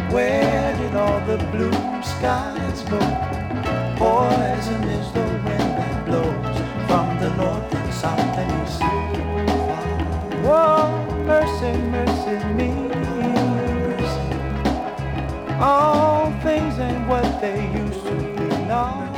Where did all the blue skies go? Poison is the wind that blows from the north and south and east. Whoa, mercy, mercy me. Mercy. All things ain't what they used to be. No.